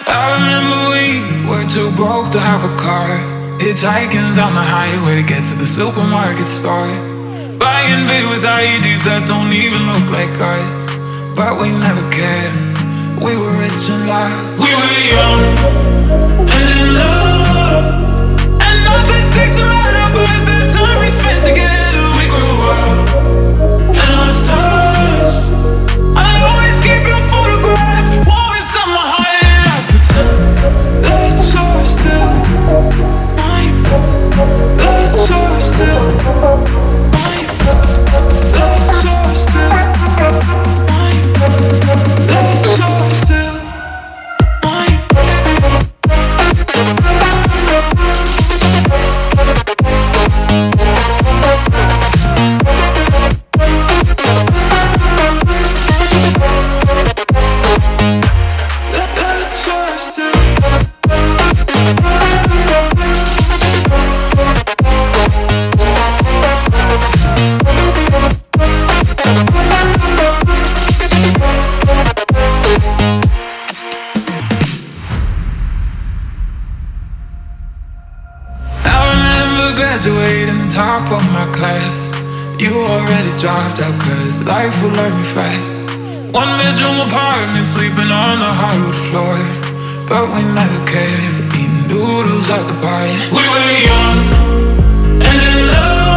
I remember we were too broke to have a car, hitchhiking down the highway to get to the supermarket store, buying beer with IEDs that don't even look like us. But we never cared. We were rich and loud. We were young and in love, and nothing seemed to matter but the time we spent together. We grew up and lost touch. I always keep your photograph warm inside my heart, and I pretend that you're still mine. That you're still mine. That you're still mine. That you're still mine. Graduating top of my class. You already dropped out cause life will learn me fast. One bedroom apartment, sleeping on the hardwood floor. But we never cared, eating noodles at the bar. We were young and in love.